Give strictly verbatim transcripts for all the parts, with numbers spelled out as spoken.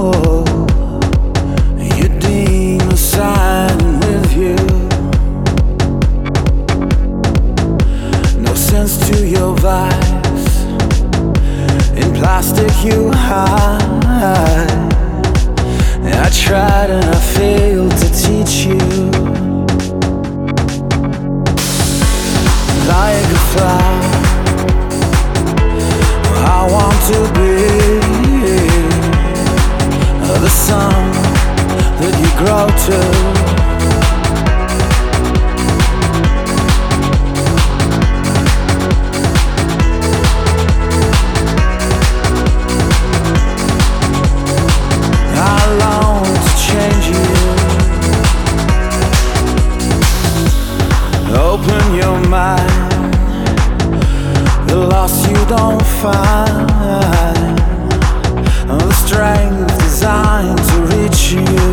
Your demons siding with you. No sense to your vice. In plastic you hide. I tried and I failed to teach you. Like a flower, I want to be the sun that you grow to. I long to change you. Open your mind. The lost you don't find. The strength designed to reach you.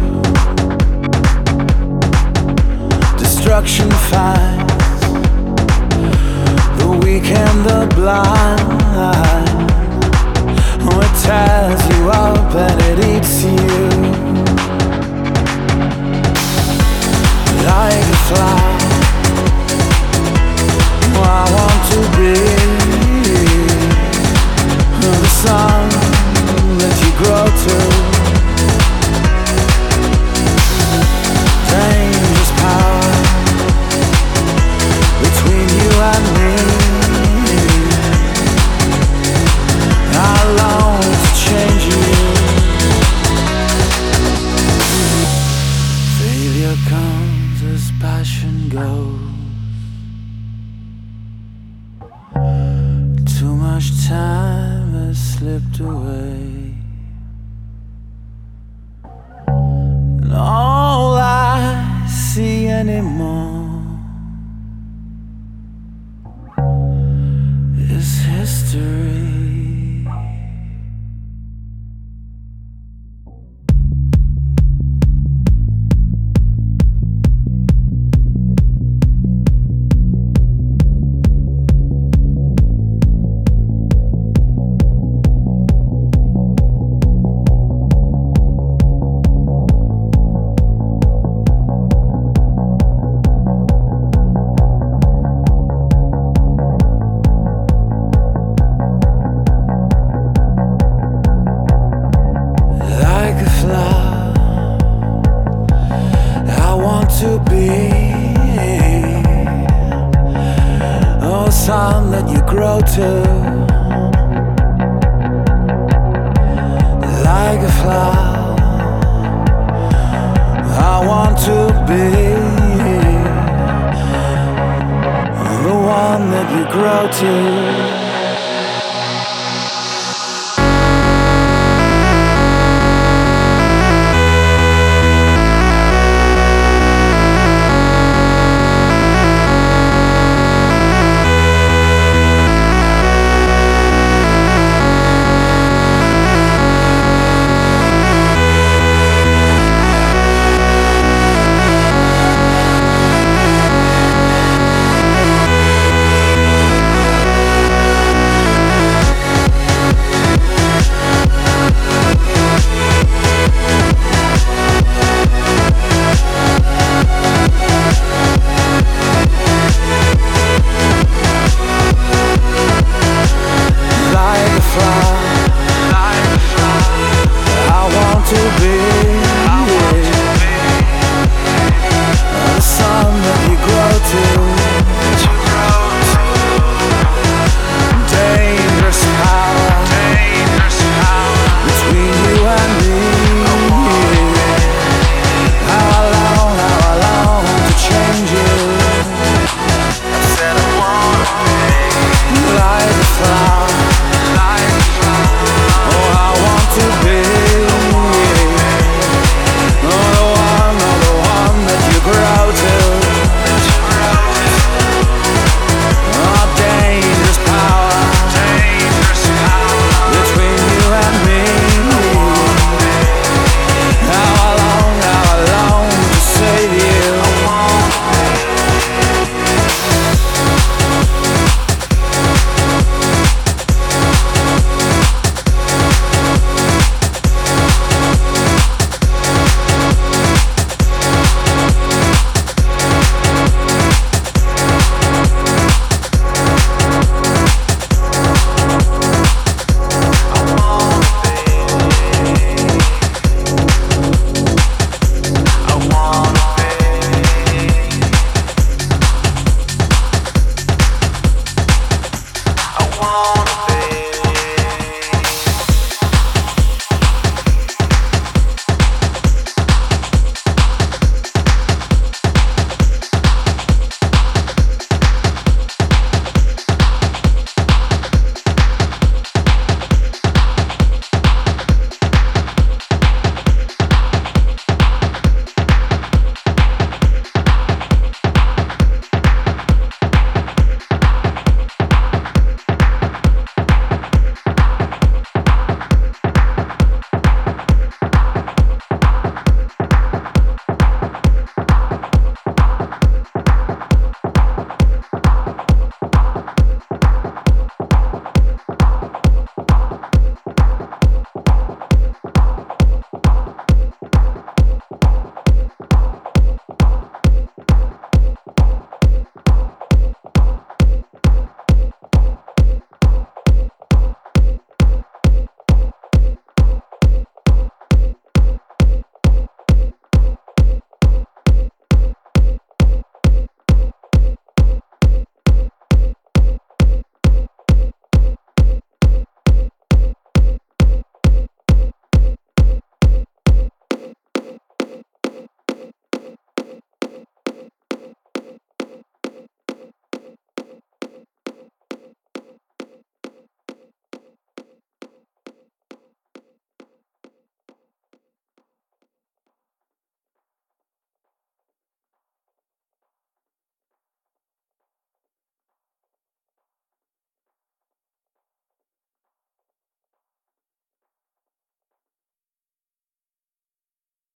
Destruction finds the weak and the blind. It tears you up and it eats you. Like a flower, I want to be the sun that you grow to. Dangerous power between you and me. I long to change you. Failure comes as passion goes. Too much time has slipped away, and all I see anymore is history. To be oh, sun that you grow to. Like a flower, I want to be the one that you grow to.